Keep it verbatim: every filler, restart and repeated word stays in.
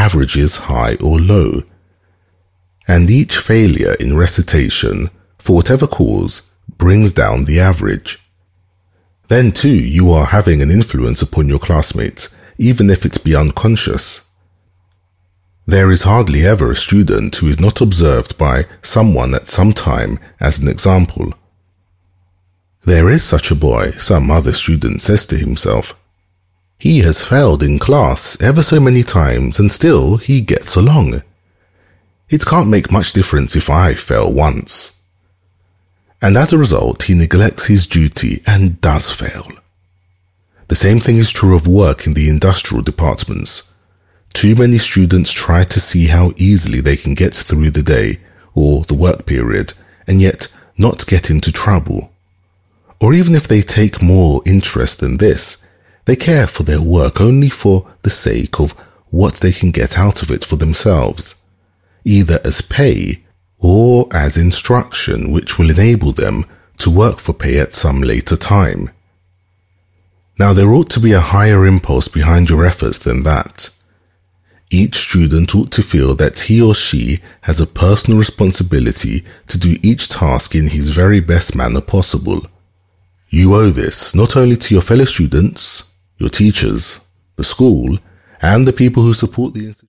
averages high or low. And each failure in recitation, for whatever cause, brings down the average. Then too, you are having an influence upon your classmates, even if it's be unconscious. There is hardly ever a student who is not observed by someone at some time as an example. There is such a boy, some other student says to himself. He has failed in class ever so many times and still he gets along. It can't make much difference if I fail once. And as a result, he neglects his duty and does fail. The same thing is true of work in the industrial departments. Too many students try to see how easily they can get through the day or the work period and yet not get into trouble. Or even if they take more interest than this, they care for their work only for the sake of what they can get out of it for themselves, either as pay or as instruction which will enable them to work for pay at some later time. Now there ought to be a higher impulse behind your efforts than that. Each student ought to feel that he or she has a personal responsibility to do each task in his very best manner possible. You owe this not only to your fellow students, your teachers, the school, and the people who support the institution.